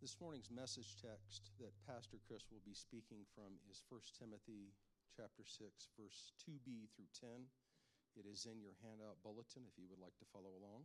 This morning's message text that Pastor Chris will be speaking from is 1 Timothy chapter 6, verse 2b through 10. It is in your handout bulletin if you would like to follow along.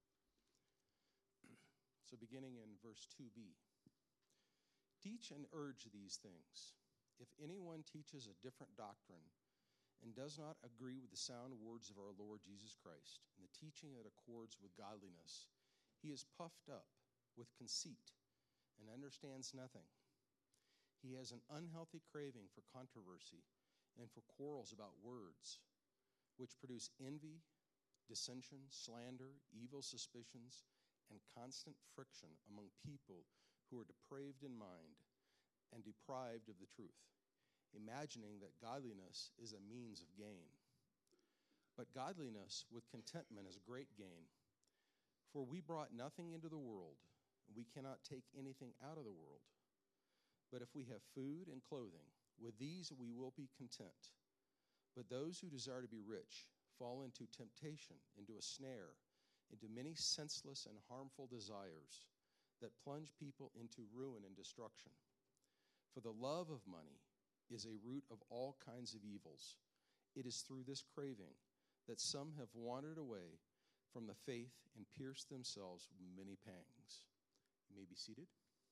So beginning in verse 2b. Teach and urge these things. If anyone teaches a different doctrine and does not agree with the sound words of our Lord Jesus Christ, and the teaching that accords with godliness, he is puffed up with conceit and understands nothing. He has an unhealthy craving for controversy and for quarrels about words, which produce envy, dissension, slander, evil suspicions, and constant friction among people who are depraved in mind and deprived of the truth, imagining that godliness is a means of gain. But godliness with contentment is great gain. For we brought nothing into the world, and we cannot take anything out of the world. But if we have food and clothing, with these we will be content. But those who desire to be rich fall into temptation, into a snare, into many senseless and harmful desires that plunge people into ruin and destruction. For the love of money is a root of all kinds of evils. It is through this craving that some have wandered away from the faith and pierced themselves with many pangs. You may be seated.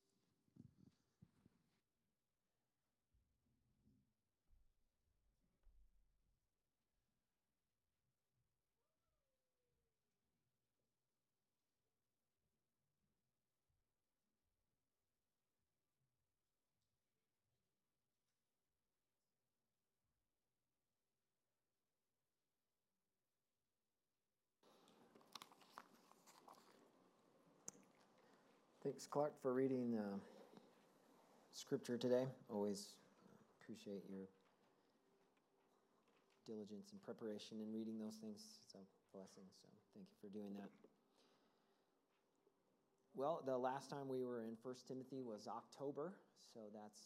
Thanks, Clark, for reading scripture today. Always appreciate your diligence and preparation in reading those things. It's a blessing, so thank you for doing that. Well, the last time we were in 1 Timothy was October, so that's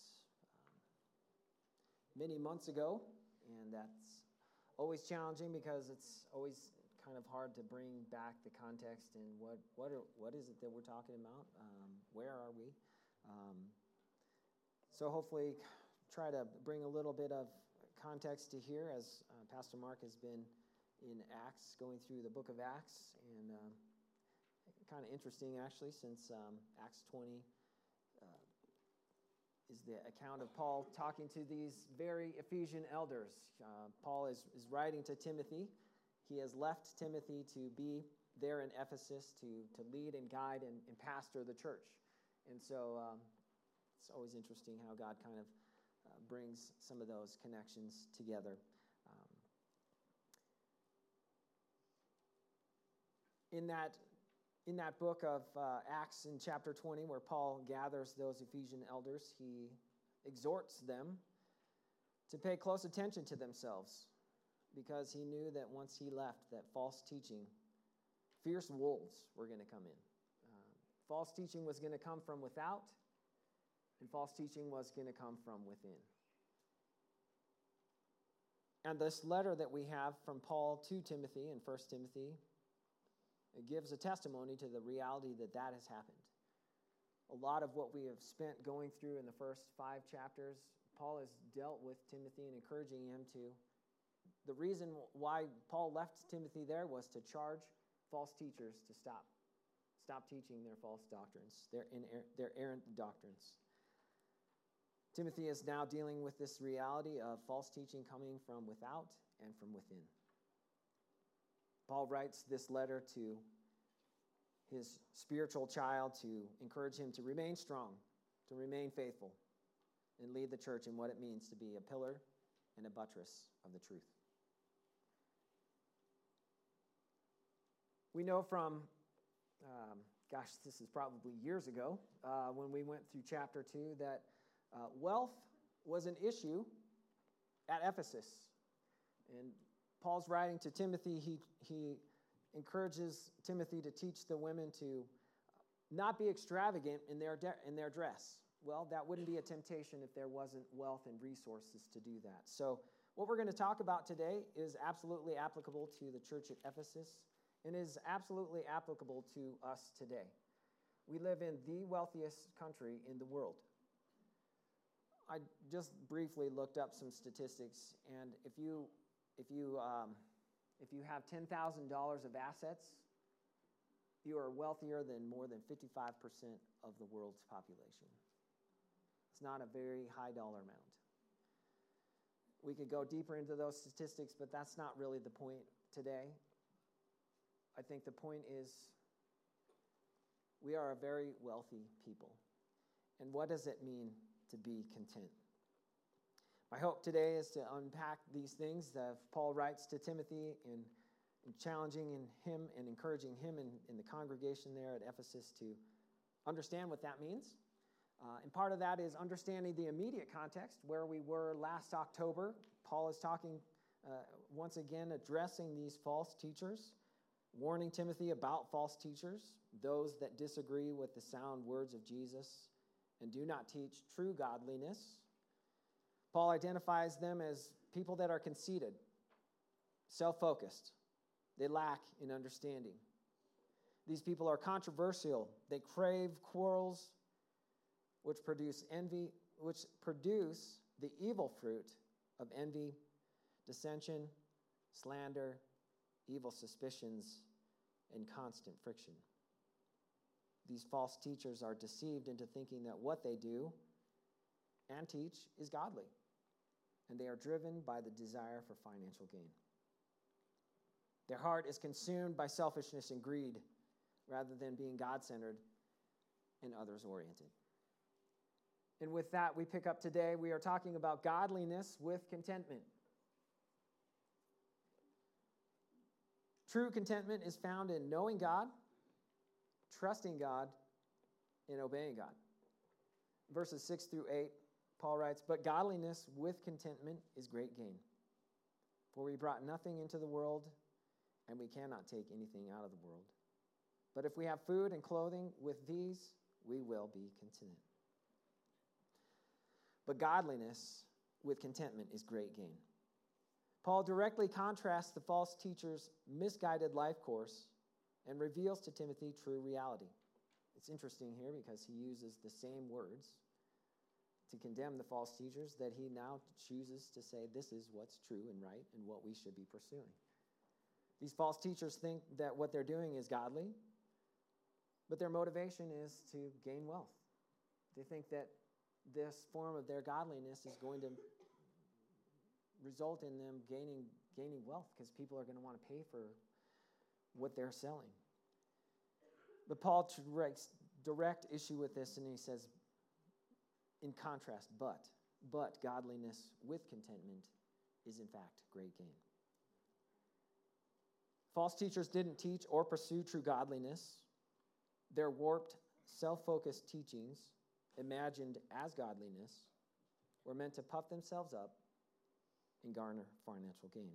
many months ago, and that's always challenging because it's always kind of hard to bring back the context and what is it that we're talking about? Where are we? So hopefully try to bring a little bit of context to here as Pastor Mark has been in Acts, going through the book of Acts, and kind of interesting actually since Acts 20 is the account of Paul talking to these very Ephesian elders. Paul is writing to Timothy. He has left Timothy to be there in Ephesus to lead and guide and pastor the church. And so it's always interesting how God kind of brings some of those connections together. In that book of Acts in chapter 20, where Paul gathers those Ephesian elders, he exhorts them to pay close attention to themselves, because he knew that once he left, that false teaching, fierce wolves were going to come in. False teaching was going to come from without, and false teaching was going to come from within. And this letter that we have from Paul to Timothy in 1 Timothy, it gives a testimony to the reality that has happened. A lot of what we have spent going through in the first 5 chapters, Paul has dealt with Timothy and encouraging him to. The reason why Paul left Timothy there was to charge false teachers to stop teaching their false doctrines, their errant doctrines. Timothy is now dealing with this reality of false teaching coming from without and from within. Paul writes this letter to his spiritual child to encourage him to remain strong, to remain faithful, and lead the church in what it means to be a pillar and a buttress of the truth. We know from, this is probably years ago, when we went through chapter 2, that wealth was an issue at Ephesus. And Paul's writing to Timothy, he encourages Timothy to teach the women to not be extravagant in their dress. Well, that wouldn't be a temptation if there wasn't wealth and resources to do that. So what we're going to talk about today is absolutely applicable to the church at Ephesus and is absolutely applicable to us today. We live in the wealthiest country in the world. I just briefly looked up some statistics, and if you have $10,000 of assets, you are wealthier than more than 55% of the world's population. It's not a very high dollar amount. We could go deeper into those statistics, but that's not really the point today. I think the point is we are a very wealthy people. And what does it mean to be content? My hope today is to unpack these things that Paul writes to Timothy and challenging him and encouraging him in the congregation there at Ephesus to understand what that means. And part of that is understanding the immediate context where we were last October. Paul is talking, once again, addressing these false teachers, warning Timothy about false teachers, those that disagree with the sound words of Jesus and do not teach true godliness. Paul identifies them as people that are conceited, self-focused. They lack in understanding. These people are controversial. They crave quarrels, which produce envy, which produce the evil fruit of envy, dissension, slander, evil suspicions, and constant friction. These false teachers are deceived into thinking that what they do and teach is godly, and they are driven by the desire for financial gain. Their heart is consumed by selfishness and greed rather than being God-centered and others-oriented. And with that, we pick up today. We are talking about godliness with contentment. True contentment is found in knowing God, trusting God, and obeying God. Verses 6 through 8, Paul writes, "But godliness with contentment is great gain. For we brought nothing into the world, and we cannot take anything out of the world. But if we have food and clothing, with these we will be content." But godliness with contentment is great gain. Paul directly contrasts the false teacher's misguided life course and reveals to Timothy true reality. It's interesting here because he uses the same words to condemn the false teachers that he now chooses to say this is what's true and right and what we should be pursuing. These false teachers think that what they're doing is godly, but their motivation is to gain wealth. They think that this form of their godliness is going to result in them gaining wealth because people are going to want to pay for what they're selling. But Paul takes direct issue with this, and he says, in contrast, but godliness with contentment is in fact great gain. False teachers didn't teach or pursue true godliness. Their warped, self-focused teachings, imagined as godliness, were meant to puff themselves up and garner financial gain.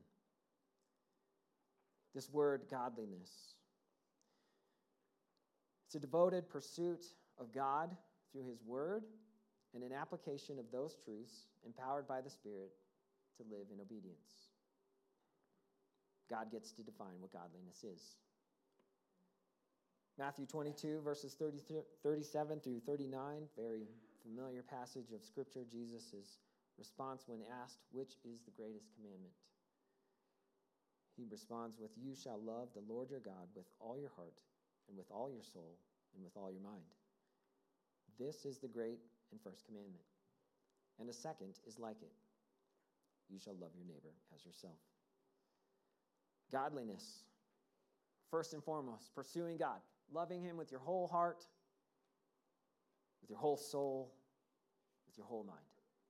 This word, godliness, it's a devoted pursuit of God through his word and an application of those truths empowered by the Spirit to live in obedience. God gets to define what godliness is. Matthew 22, verses 37 through 39, very familiar passage of Scripture. Jesus' response when asked, which is the greatest commandment? He responds with, "You shall love the Lord your God with all your heart and with all your soul and with all your mind. This is the great and first commandment. And a second is like it. You shall love your neighbor as yourself." Godliness, first and foremost, pursuing God, loving him with your whole heart, with your whole soul, with your whole mind.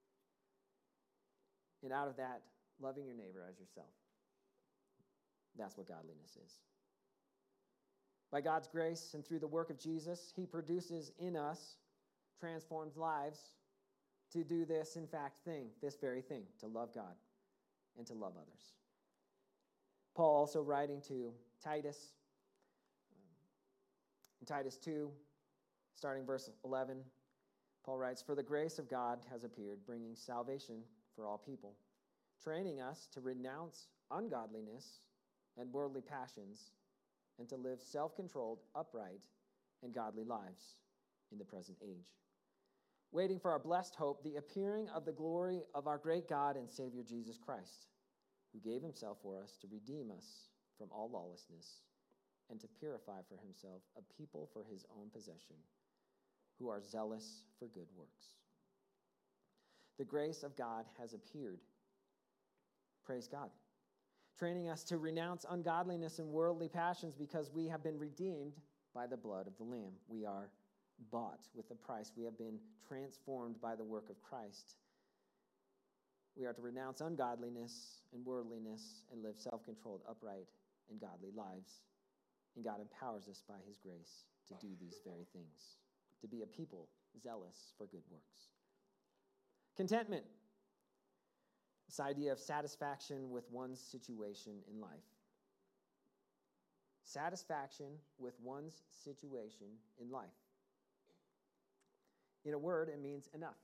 And out of that, loving your neighbor as yourself. That's what godliness is. By God's grace and through the work of Jesus, he produces in us transformed lives to do this, in fact, this very thing, to love God and to love others. Paul also writing to Titus, in Titus 2, starting verse 11, Paul writes, "For the grace of God has appeared, bringing salvation for all people, training us to renounce ungodliness and worldly passions, and to live self-controlled, upright, and godly lives in the present age, waiting for our blessed hope, the appearing of the glory of our great God and Savior Jesus Christ, who gave himself for us to redeem us from all lawlessness and to purify for himself a people for his own possession, who are zealous for good works. The grace of God has appeared. Praise God. Training us to renounce ungodliness and worldly passions because we have been redeemed by the blood of the Lamb. We are bought with a price. We have been transformed by the work of Christ. We are to renounce ungodliness and worldliness and live self-controlled, upright, and godly lives. And God empowers us by his grace to do these very things, to be a people zealous for good works. Contentment. This idea of satisfaction with one's situation in life. Satisfaction with one's situation in life. In a word, it means enough.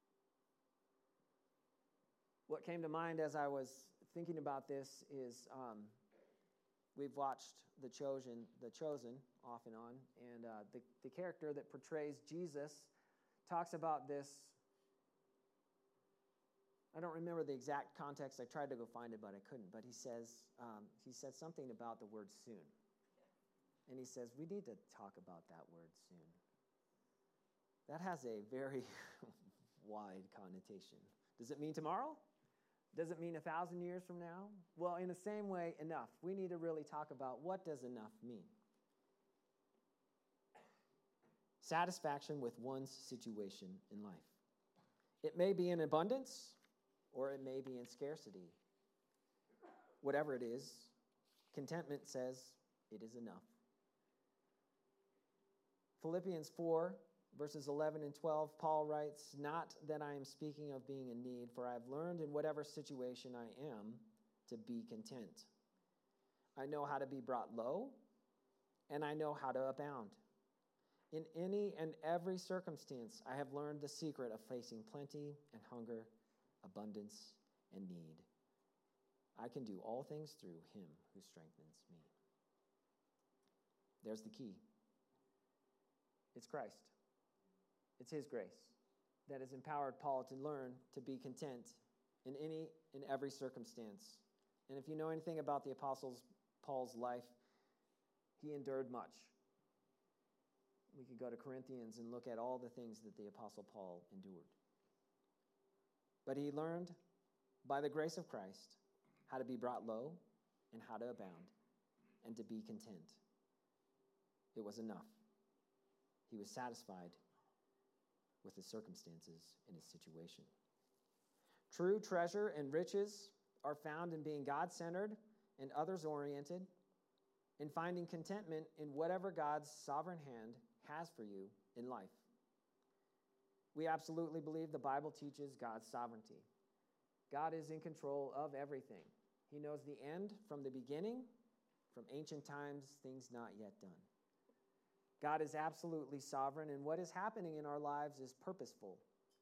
What came to mind as I was thinking about this is we've watched The Chosen off and on, and the character that portrays Jesus talks about this. I don't remember the exact context. I tried to go find it, but I couldn't. But he said something about the word soon. And he says, we need to talk about that word soon. That has a very wide connotation. Does it mean tomorrow? Does it mean 1,000 years from now? Well, in the same way, enough. We need to really talk about what does enough mean. Satisfaction with one's situation in life. It may be in abundance, or it may be in scarcity. Whatever it is, contentment says it is enough. Philippians 4, verses 11 and 12, Paul writes, "Not that I am speaking of being in need, for I have learned in whatever situation I am to be content. I know how to be brought low, and I know how to abound. In any and every circumstance, I have learned the secret of facing plenty and hunger, abundance and need. I can do all things through him who strengthens me." There's the key. It's Christ. It's his grace that has empowered Paul to learn to be content in any and every circumstance. And if you know anything about the Apostle Paul's life, he endured much. We could go to Corinthians and look at all the things that the Apostle Paul endured. But he learned by the grace of Christ how to be brought low and how to abound and to be content. It was enough. He was satisfied with his circumstances and his situation. True treasure and riches are found in being God-centered and others-oriented, in finding contentment in whatever God's sovereign hand has for you in life. We absolutely believe the Bible teaches God's sovereignty. God is in control of everything. He knows the end from the beginning, from ancient times, things not yet done. God is absolutely sovereign, and what is happening in our lives is purposeful.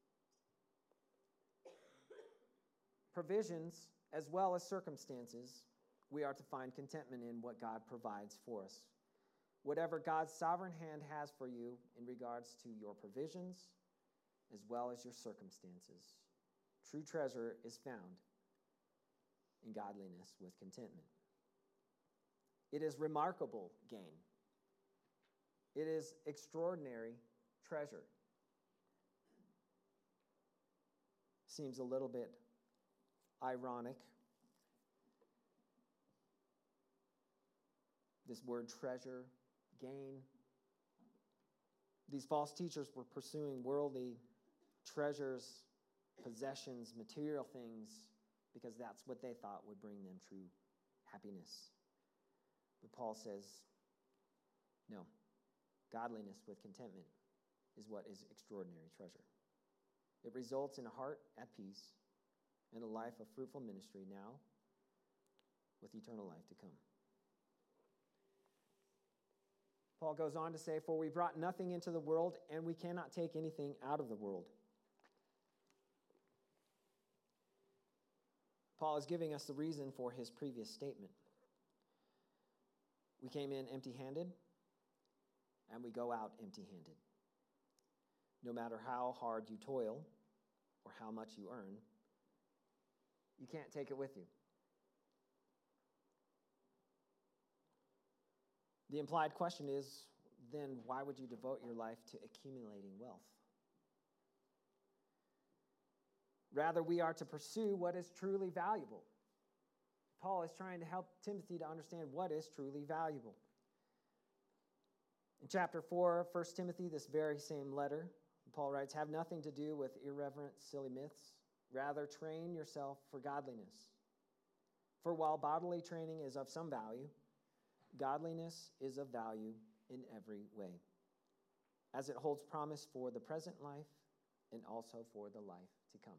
Provisions, as well as circumstances, we are to find contentment in what God provides for us. Whatever God's sovereign hand has for you in regards to your provisions, as well as your circumstances, true treasure is found in godliness with contentment. It is remarkable gain. It is extraordinary treasure. Seems a little bit ironic. This word treasure, gain. These false teachers were pursuing worldly treasures, possessions, material things, because that's what they thought would bring them true happiness. But Paul says, no. Godliness with contentment is what is extraordinary treasure. It results in a heart at peace and a life of fruitful ministry now with eternal life to come. Paul goes on to say, "For we brought nothing into the world, and we cannot take anything out of the world." Paul is giving us the reason for his previous statement. We came in empty-handed, and we go out empty-handed. No matter how hard you toil or how much you earn, you can't take it with you. The implied question is, then why would you devote your life to accumulating wealth? Rather, we are to pursue what is truly valuable. Paul is trying to help Timothy to understand what is truly valuable. In chapter 4 of 1 Timothy, this very same letter, Paul writes, "Have nothing to do with irreverent, silly myths. Rather, train yourself for godliness. For while bodily training is of some value, godliness is of value in every way, as it holds promise for the present life and also for the life to come."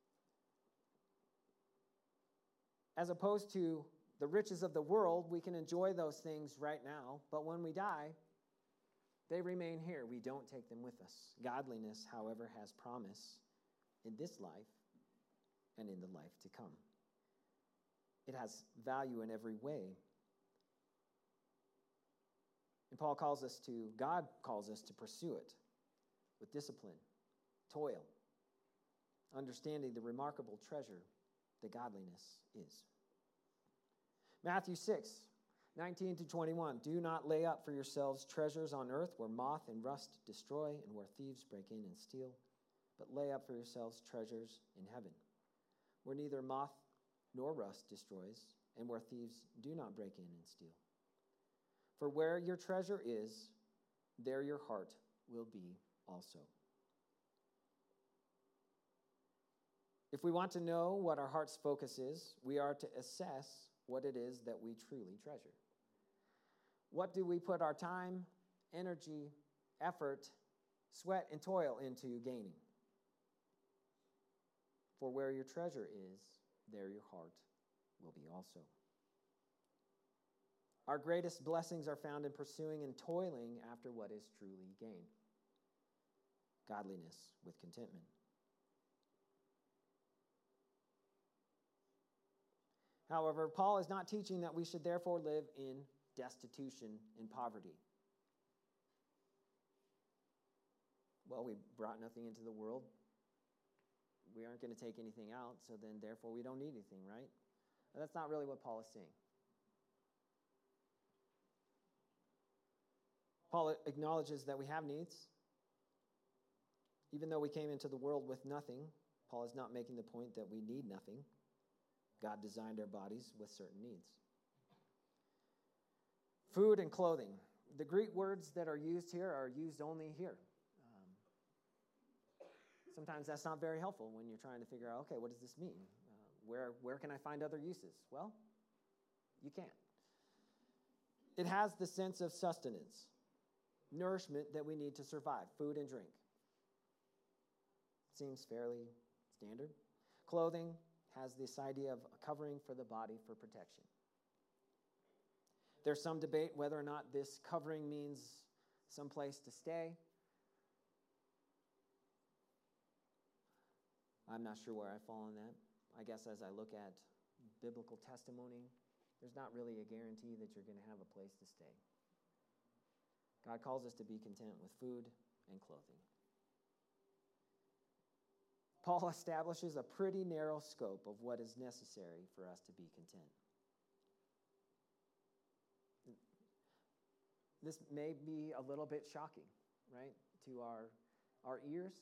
As opposed to the riches of the world, we can enjoy those things right now, but when we die, they remain here. We don't take them with us. Godliness, however, has promise in this life and in the life to come. It has value in every way. And God calls us to pursue it with discipline, toil, understanding the remarkable treasure that godliness is. Matthew 6:19-21. "Do not lay up for yourselves treasures on earth where moth and rust destroy and where thieves break in and steal, but lay up for yourselves treasures in heaven, where neither moth nor rust destroys and where thieves do not break in and steal. For where your treasure is, there your heart will be also." If we want to know what our heart's focus is, we are to assess what it is that we truly treasure. What do we put our time, energy, effort, sweat, and toil into gaining? For where your treasure is, there your heart will be also. Our greatest blessings are found in pursuing and toiling after what is truly gain. Godliness with contentment. However, Paul is not teaching that we should therefore live in destitution and poverty. Well, we brought nothing into the world. We aren't going to take anything out, so then therefore we don't need anything, right? But that's not really what Paul is saying. Paul acknowledges that we have needs. Even though we came into the world with nothing, Paul is not making the point that we need nothing. God designed our bodies with certain needs. Food and clothing. The Greek words that are used here are used only here. Sometimes that's not very helpful when you're trying to figure out, okay, what does this mean? Where can I find other uses? Well, you can't. It has the sense of sustenance, nourishment that we need to survive, food and drink. Seems fairly standard. Clothing has this idea of a covering for the body for protection. There's some debate whether or not this covering means some place to stay. I'm not sure where I fall on that. I guess as I look at biblical testimony, there's not really a guarantee that you're going to have a place to stay. God calls us to be content with food and clothing. Paul establishes a pretty narrow scope of what is necessary for us to be content. This may be a little bit shocking, right, to our ears.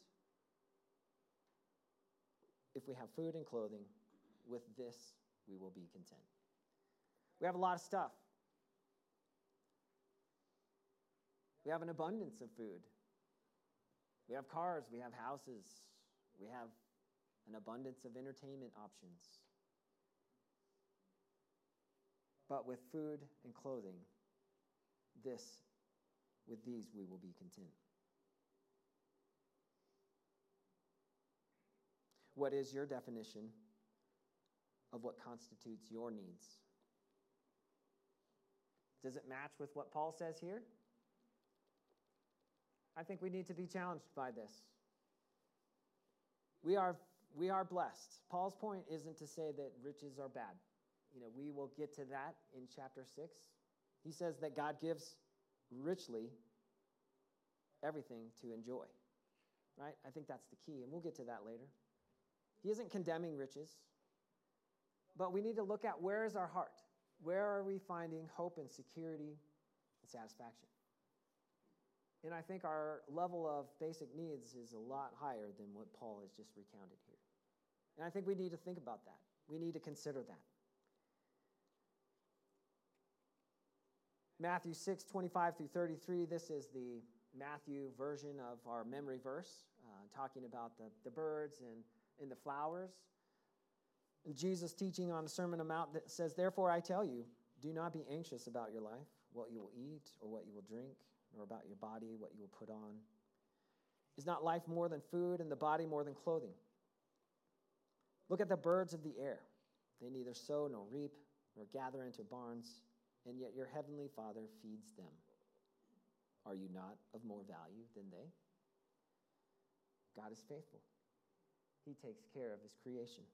If we have food and clothing, with this we will be content. We have a lot of stuff. We have an abundance of food. We have cars, we have houses, we have an abundance of entertainment options. But with food and clothing, with these we will be content. What is your definition of what constitutes your needs? Does it match with what Paul says here? I think we need to be challenged by this. We are blessed. Paul's point isn't to say that riches are bad. We will get to that in chapter 6. He says that God gives richly everything to enjoy, right? I think that's the key, and we'll get to that later. He isn't condemning riches, but we need to look at where is our heart? Where are we finding hope and security and satisfaction? And I think our level of basic needs is a lot higher than what Paul has just recounted here. And I think we need to think about that. We need to consider that. Matthew 6:25 through 33, this is the Matthew version of our memory verse, talking about the birds and the flowers. And Jesus teaching on the Sermon on the Mount that says, "Therefore I tell you, do not be anxious about your life, what you will eat or what you will drink, nor about your body, what you will put on. Is not life more than food, and the body more than clothing? Look at the birds of the air. They neither sow nor reap nor gather into barns, and yet your heavenly Father feeds them. Are you not of more value than they?" God is faithful. He takes care of his creation.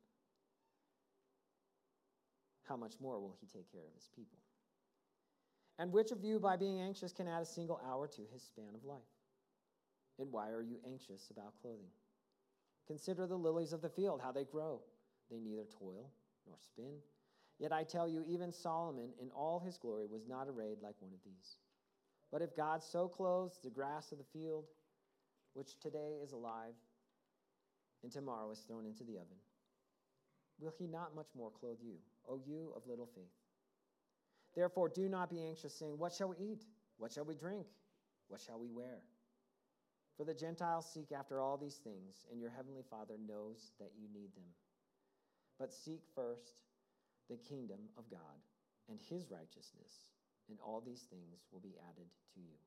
How much more will he take care of his people? And which of you, by being anxious, can add a single hour to his span of life? And why are you anxious about clothing? Consider the lilies of the field, how they grow. They neither toil nor spin. Yet I tell you, even Solomon in all his glory was not arrayed like one of these. But if God so clothes the grass of the field, which today is alive and tomorrow is thrown into the oven, will he not much more clothe you, O you of little faith? Therefore do not be anxious, saying, what shall we eat? What shall we drink? What shall we wear? For the Gentiles seek after all these things, and your heavenly Father knows that you need them. But seek first the kingdom of God and his righteousness, and all these things will be added to you.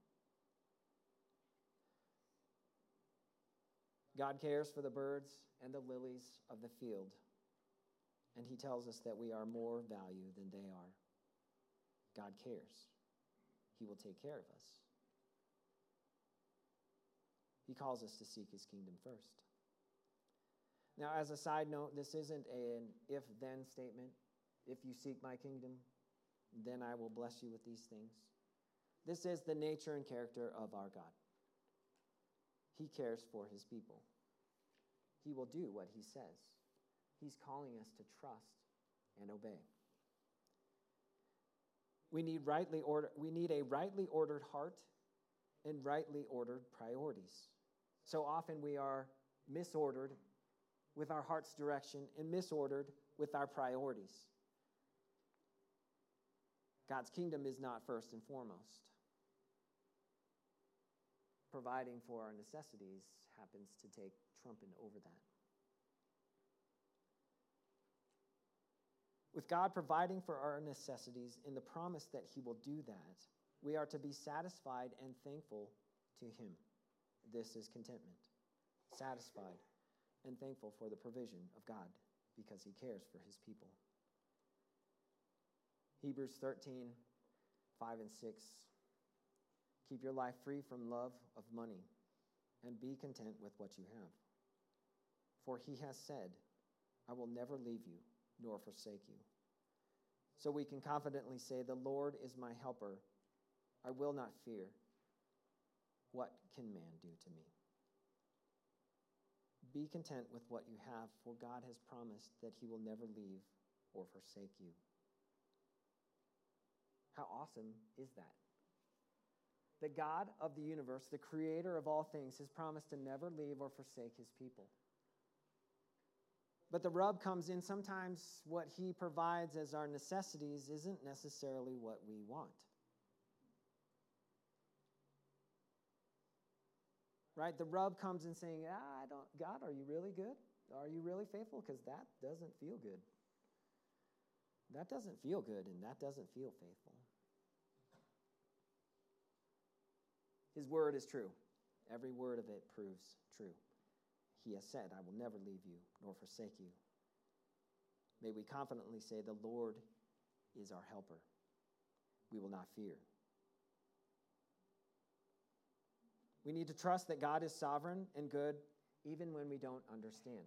God cares for the birds and the lilies of the field, and he tells us that we are more value than they are. God cares. He will take care of us. He calls us to seek his kingdom first. Now, as a side note, this isn't an if-then statement. If you seek my kingdom, then I will bless you with these things. This is the nature and character of our God. He cares for his people. He will do what he says. He's calling us to trust and obey. We need a rightly ordered heart and rightly ordered priorities. So often we are misordered with our heart's direction and misordered with our priorities. God's kingdom is not first and foremost. Providing for our necessities happens to take trumping over that. With God providing for our necessities in the promise that he will do that, we are to be satisfied and thankful to him. This is contentment. Satisfied and thankful for the provision of God because he cares for his people. Hebrews 13, 5 and 6. Keep your life free from love of money and be content with what you have. For he has said, I will never leave you nor forsake you. So we can confidently say, the Lord is my helper. I will not fear. What can man do to me? Be content with what you have, for God has promised that he will never leave or forsake you. How awesome is that? The God of the universe, the creator of all things, has promised to never leave or forsake his people. But the rub comes in sometimes what he provides as our necessities isn't necessarily what we want. Right? The rub comes in saying, God, are you really good? Are you really faithful? Because that doesn't feel good. That doesn't feel good, and that doesn't feel faithful. His word is true. Every word of it proves true. He has said, I will never leave you nor forsake you. May we confidently say, the Lord is our helper. We will not fear. We need to trust that God is sovereign and good even when we don't understand.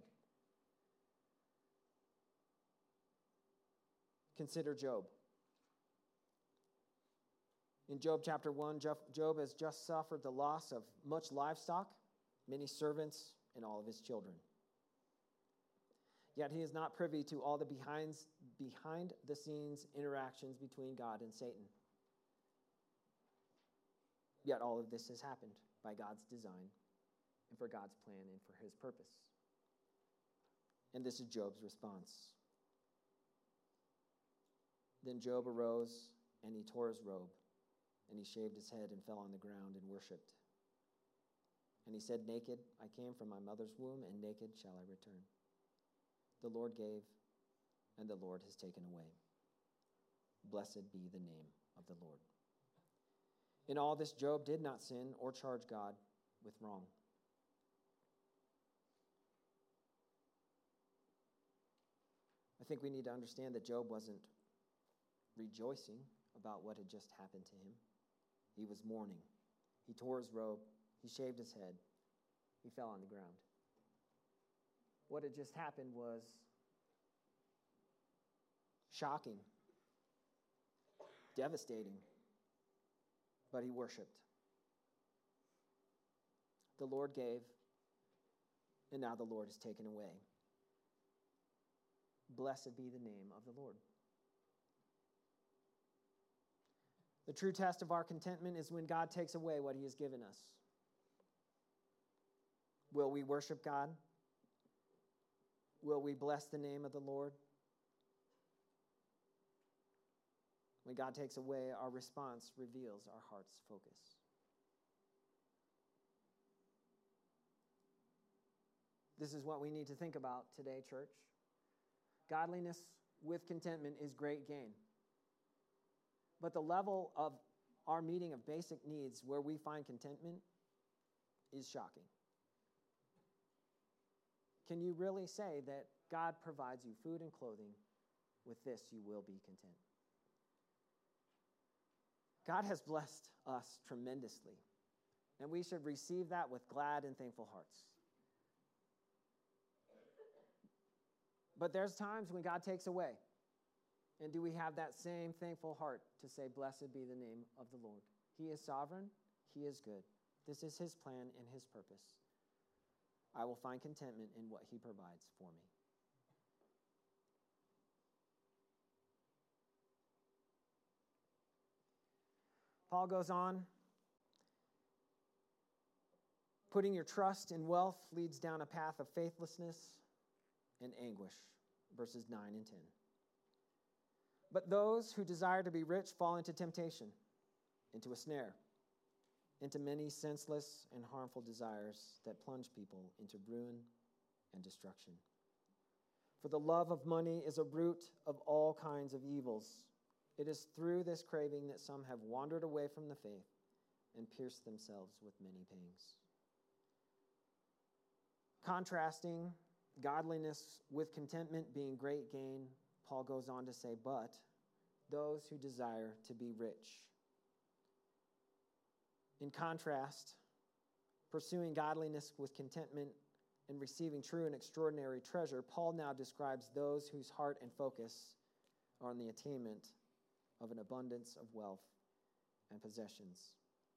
Consider Job. In Job chapter 1, Job has just suffered the loss of much livestock, many servants, and all of his children. Yet he is not privy to all the behind-the-scenes interactions between God and Satan. Yet all of this has happened by God's design and for God's plan and for his purpose. And this is Job's response. Then Job arose, and he tore his robe, and he shaved his head and fell on the ground and worshipped. And he said, "Naked I came from my mother's womb, and naked shall I return. The Lord gave, and the Lord has taken away. Blessed be the name of the Lord." In all this, Job did not sin or charge God with wrong. I think we need to understand that Job wasn't rejoicing about what had just happened to him. He was mourning. He tore his robe. He shaved his head. He fell on the ground. What had just happened was shocking, devastating, but he worshiped. The Lord gave, and now the Lord has taken away. Blessed be the name of the Lord. The true test of our contentment is when God takes away what he has given us. Will we worship God? Will we bless the name of the Lord? When God takes away, our response reveals our heart's focus. This is what we need to think about today, church. Godliness with contentment is great gain. But the level of our meeting of basic needs where we find contentment is shocking. Can you really say that God provides you food and clothing? With this, you will be content. God has blessed us tremendously, and we should receive that with glad and thankful hearts. But there's times when God takes away. And do we have that same thankful heart to say, "Blessed be the name of the Lord"? He is sovereign. He is good. This is his plan and his purpose. I will find contentment in what he provides for me. Paul goes on. Putting your trust in wealth leads down a path of faithlessness and anguish. Verses 9 and 10. But those who desire to be rich fall into temptation, into a snare, into many senseless and harmful desires that plunge people into ruin and destruction. For the love of money is a root of all kinds of evils. It is through this craving that some have wandered away from the faith and pierced themselves with many pangs. Contrasting godliness with contentment being great gain, Paul goes on to say, but those who desire to be rich. In contrast, pursuing godliness with contentment and receiving true and extraordinary treasure, Paul now describes those whose heart and focus are on the attainment of an abundance of wealth and possessions.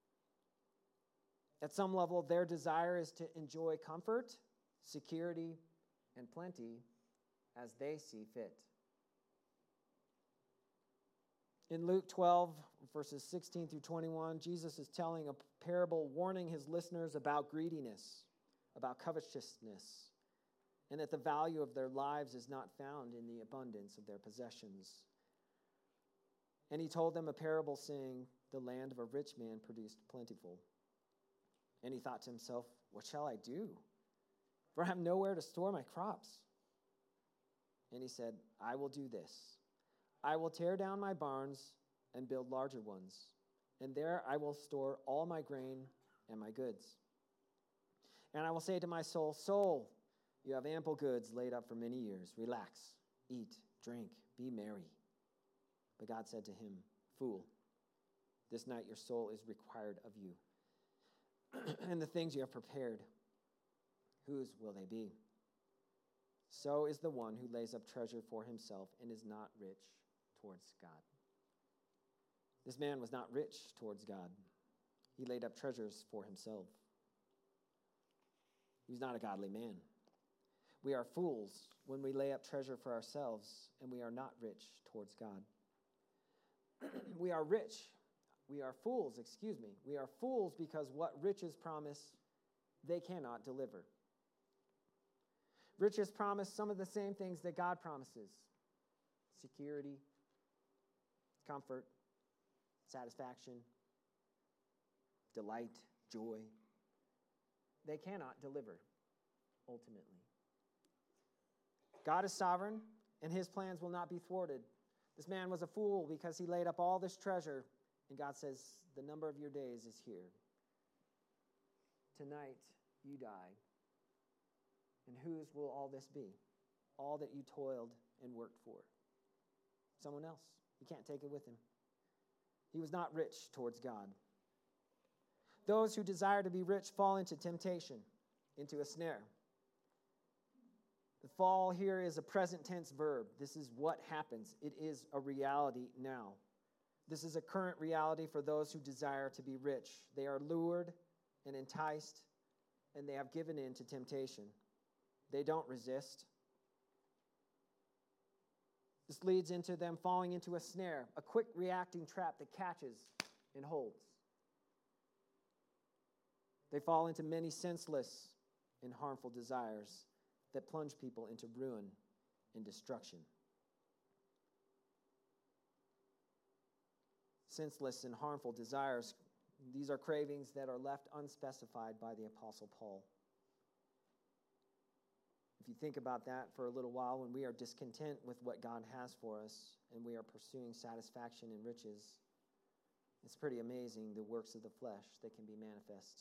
At some level, their desire is to enjoy comfort, security, and plenty as they see fit. In Luke 12, verses 16 through 21, Jesus is telling a parable warning his listeners about greediness, about covetousness, and that the value of their lives is not found in the abundance of their possessions. And he told them a parable saying, the land of a rich man produced plentiful. And he thought to himself, what shall I do? For I have nowhere to store my crops. And he said, I will do this. I will tear down my barns and build larger ones, and there I will store all my grain and my goods. And I will say to my soul, soul, you have ample goods laid up for many years. Relax, eat, drink, be merry. But God said to him, fool, this night your soul is required of you. And the things you have prepared, whose will they be? So is the one who lays up treasure for himself and is not rich towards God. This man was not rich towards God. He laid up treasures for himself. He was not a godly man. We are fools when we lay up treasure for ourselves, and we are not rich towards God. We are fools because what riches promise, they cannot deliver. Riches promise some of the same things that God promises: security, comfort, satisfaction, delight, joy. They cannot deliver, ultimately. God is sovereign, and his plans will not be thwarted. This man was a fool because he laid up all this treasure, and God says, the number of your days is here. Tonight, you die. And whose will all this be? All that you toiled and worked for. Someone else. You can't take it with him. He was not rich towards God. Those who desire to be rich fall into temptation, into a snare. The fall here is a present tense verb. This is what happens. It is a reality now. This is a current reality for those who desire to be rich. They are lured and enticed, and they have given in to temptation. They don't resist. This leads into them falling into a snare, a quick reacting trap that catches and holds. They fall into many senseless and harmful desires that plunge people into ruin and destruction. Senseless and harmful desires, these are cravings that are left unspecified by the Apostle Paul. If you think about that for a little while, when we are discontent with what God has for us and we are pursuing satisfaction and riches, it's pretty amazing the works of the flesh that can be manifest.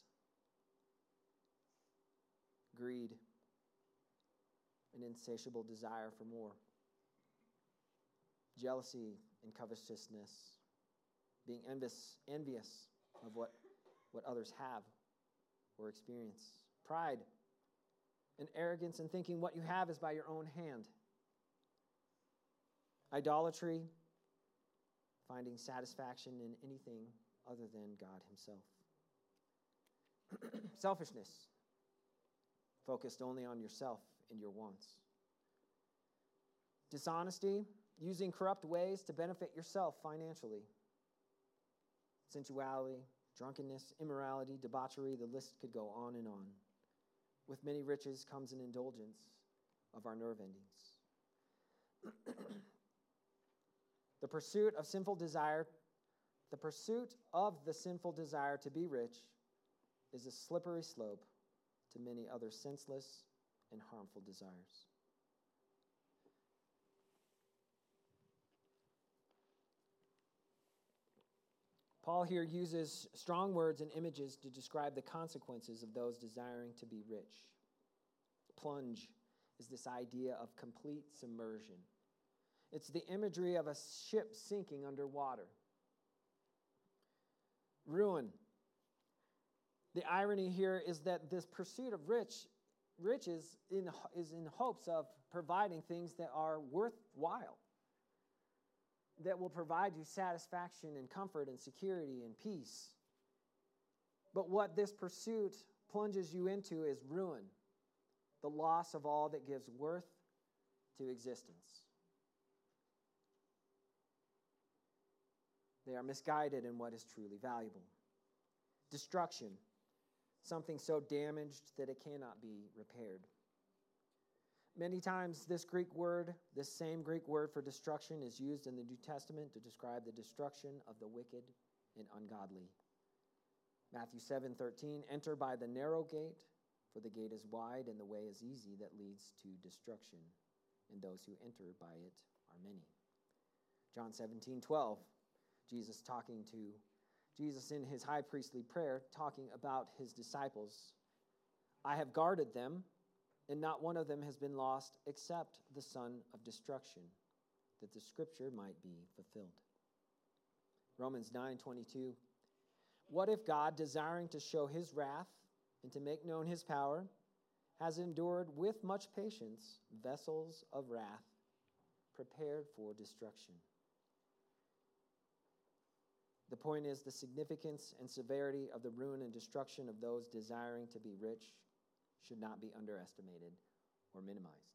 Greed, an insatiable desire for more. Jealousy and covetousness, being envious of what others have or experience. Pride and arrogance and thinking what you have is by your own hand. Idolatry, finding satisfaction in anything other than God himself. Selfishness, focused only on yourself and your wants. Dishonesty, using corrupt ways to benefit yourself financially. Sensuality, drunkenness, immorality, debauchery, the list could go on and on. With many riches comes an indulgence of our nerve endings. The pursuit of the sinful desire to be rich is a slippery slope to many other senseless and harmful desires. Paul here uses strong words and images to describe the consequences of those desiring to be rich. Plunge is this idea of complete submersion. It's the imagery of a ship sinking underwater. Ruin. The irony here is that this pursuit of riches is in hopes of providing things that are worthwhile, that will provide you satisfaction and comfort and security and peace. But what this pursuit plunges you into is ruin, the loss of all that gives worth to existence. They are misguided in what is truly valuable. Destruction, something so damaged that it cannot be repaired. Many times this same Greek word for destruction is used in the New Testament to describe the destruction of the wicked and ungodly. Matthew 7:13, enter by the narrow gate, for the gate is wide and the way is easy that leads to destruction, and those who enter by it are many. John 17:12, Jesus in his high priestly prayer, talking about his disciples. I have guarded them, and not one of them has been lost except the son of destruction, that the scripture might be fulfilled. Romans 9:22, what if God, desiring to show his wrath and to make known his power, has endured with much patience vessels of wrath prepared for destruction? The point is the significance and severity of the ruin and destruction of those desiring to be rich should not be underestimated or minimized.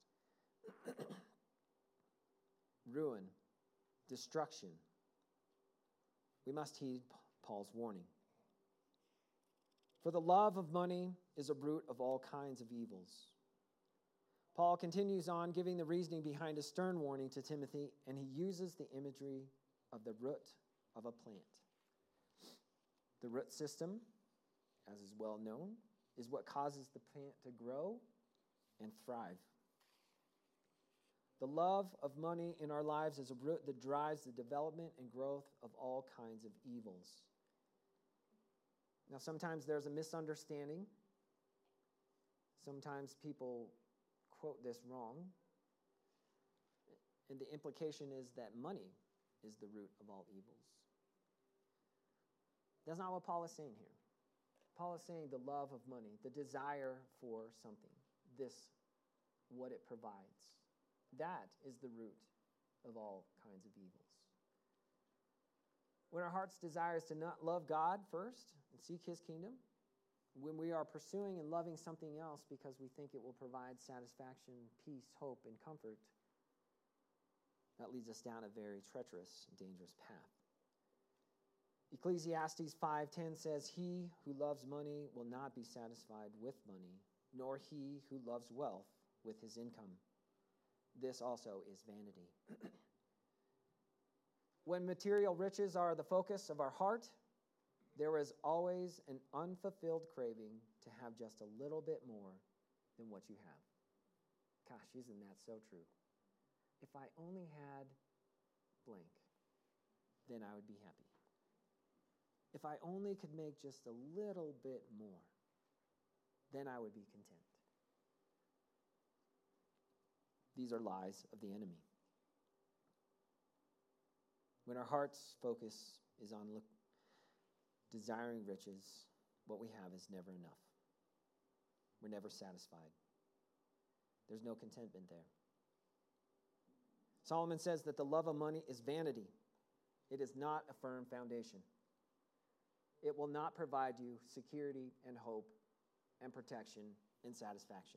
Ruin, destruction. We must heed Paul's warning. For the love of money is a root of all kinds of evils. Paul continues on giving the reasoning behind a stern warning to Timothy, and he uses the imagery of the root of a plant. The root system, as is well known, is what causes the plant to grow and thrive. The love of money in our lives is a root that drives the development and growth of all kinds of evils. Now, sometimes there's a misunderstanding. Sometimes people quote this wrong. And the implication is that money is the root of all evils. That's not what Paul is saying here. Paul is saying the love of money, the desire for something, what it provides. That is the root of all kinds of evils. When our heart's desire is to not love God first and seek his kingdom, when we are pursuing and loving something else because we think it will provide satisfaction, peace, hope, and comfort, that leads us down a very treacherous and dangerous path. Ecclesiastes 5:10 says, "He who loves money will not be satisfied with money, nor he who loves wealth with his income. This also is vanity." When material riches are the focus of our heart, there is always an unfulfilled craving to have just a little bit more than what you have. Gosh, isn't that so true? If I only had blank, then I would be happy. If I only could make just a little bit more, then I would be content. These are lies of the enemy. When our heart's focus is on desiring riches, what we have is never enough. We're never satisfied. There's no contentment there. Solomon says that the love of money is vanity. It is not a firm foundation. It will not provide you security and hope and protection and satisfaction.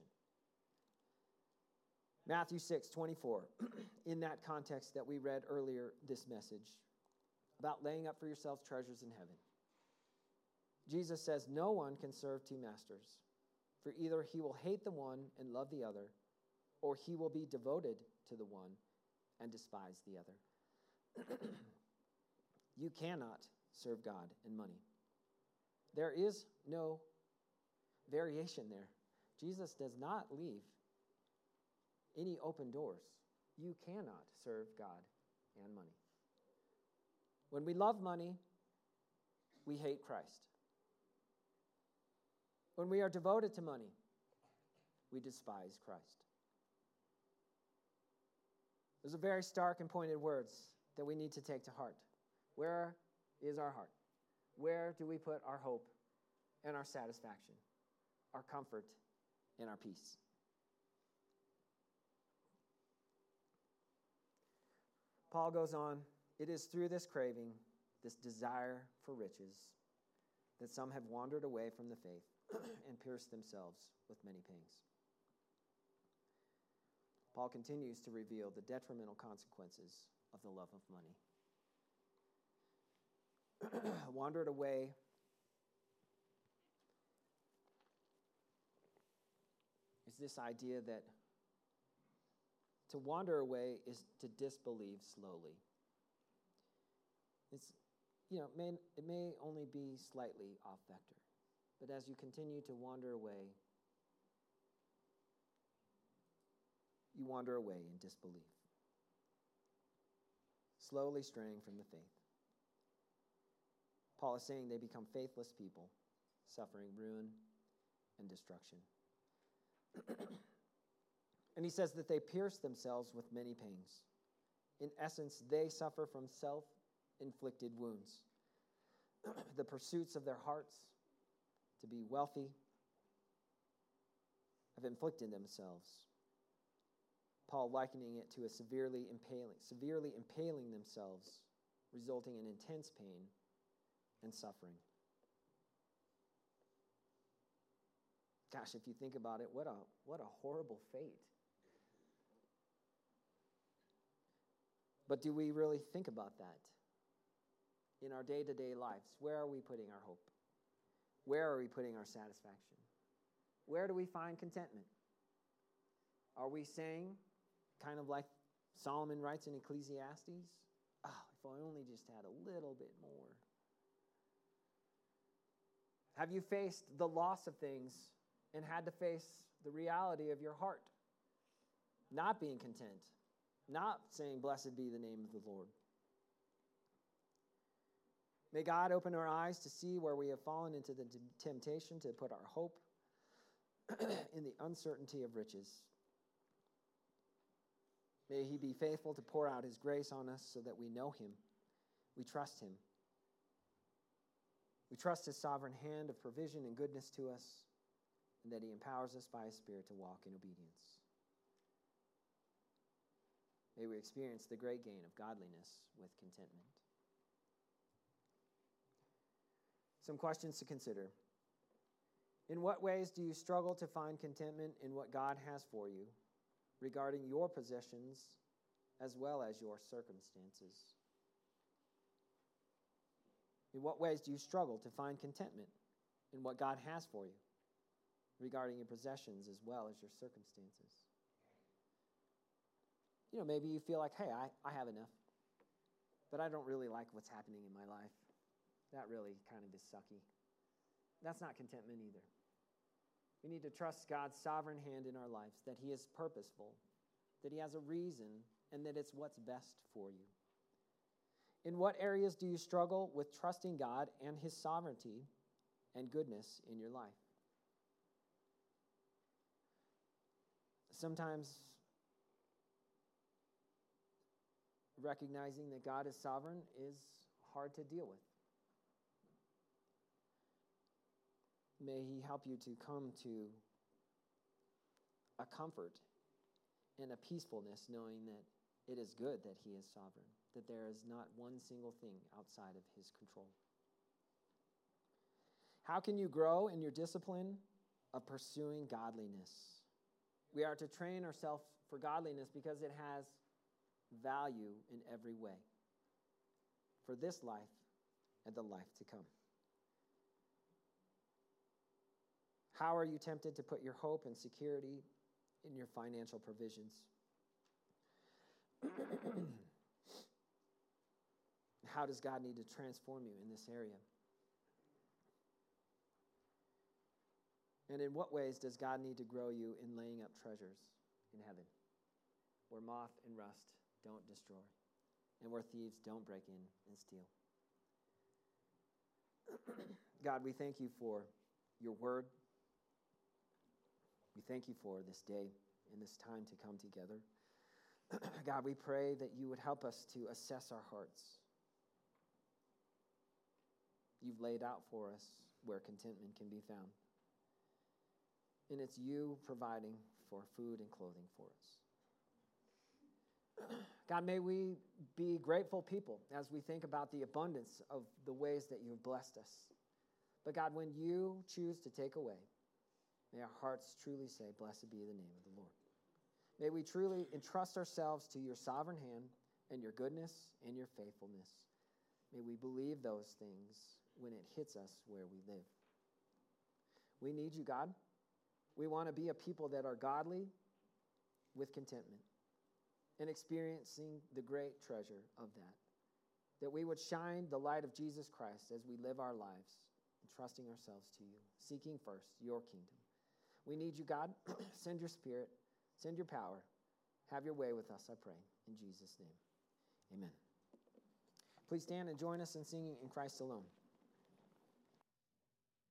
Matthew 6:24, in that context that we read earlier this message, about laying up for yourselves treasures in heaven. Jesus says, no one can serve two masters, for either he will hate the one and love the other, or he will be devoted to the one and despise the other. You cannot serve God and money. There is no variation there. Jesus does not leave any open doors. You cannot serve God and money. When we love money, we hate Christ. When we are devoted to money, we despise Christ. Those are very stark and pointed words that we need to take to heart. Where is our heart? Where do we put our hope and our satisfaction, our comfort and our peace? Paul goes on, it is through this craving, this desire for riches, that some have wandered away from the faith and pierced themselves with many pangs. Paul continues to reveal the detrimental consequences of the love of money. Wandered away is this idea that to wander away is to disbelieve slowly. It may only be slightly off vector, but as you continue to wander away, you wander away in disbelief, slowly straying from the faith. Paul is saying they become faithless people, suffering ruin and destruction. And he says that they pierce themselves with many pangs. In essence, they suffer from self-inflicted wounds. The pursuits of their hearts to be wealthy have inflicted themselves. Paul likening it to a severely impaling themselves, resulting in intense pain and suffering. Gosh, if you think about it, what a horrible fate. But do we really think about that in our day-to-day lives? Where are we putting our hope? Where are we putting our satisfaction? Where do we find contentment? Are we saying, kind of like Solomon writes in Ecclesiastes, if I only just had a little bit more? Have you faced the loss of things and had to face the reality of your heart? Not being content, not saying, blessed be the name of the Lord. May God open our eyes to see where we have fallen into the temptation to put our hope in the uncertainty of riches. May He be faithful to pour out His grace on us so that we know Him, we trust Him. We trust His sovereign hand of provision and goodness to us, and that He empowers us by His Spirit to walk in obedience. May we experience the great gain of godliness with contentment. Some questions to consider. In what ways do you struggle to find contentment in what God has for you regarding your possessions as well as your circumstances? In what ways do you struggle to find contentment in what God has for you regarding your possessions as well as your circumstances? Maybe you feel like, hey, I have enough, but I don't really like what's happening in my life. That really kind of is sucky. That's not contentment either. We need to trust God's sovereign hand in our lives, that He is purposeful, that He has a reason, and that it's what's best for you. In what areas do you struggle with trusting God and His sovereignty and goodness in your life? Sometimes recognizing that God is sovereign is hard to deal with. May He help you to come to a comfort and a peacefulness knowing that it is good that He is sovereign, that there is not one single thing outside of His control. How can you grow in your discipline of pursuing godliness? We are to train ourselves for godliness because it has value in every way for this life and the life to come. How are you tempted to put your hope and security in your financial provisions? How does God need to transform you in this area? And in what ways does God need to grow you in laying up treasures in heaven, where moth and rust don't destroy, and where thieves don't break in and steal? God, we thank You for Your word. We thank You for this day and this time to come together. God, we pray that You would help us to assess our hearts. You've laid out for us where contentment can be found. And it's You providing for food and clothing for us. God, may we be grateful people as we think about the abundance of the ways that You've blessed us. But God, when You choose to take away, may our hearts truly say, blessed be the name of the Lord. May we truly entrust ourselves to Your sovereign hand and Your goodness and Your faithfulness. May we believe those things when it hits us where we live. We need You, God. We want to be a people that are godly with contentment and experiencing the great treasure of that. That we would shine the light of Jesus Christ as we live our lives, entrusting ourselves to You, seeking first Your kingdom. We need You, God. Send Your Spirit. Send Your power. Have Your way with us, I pray. In Jesus' name, amen. Please stand and join us in singing In Christ Alone.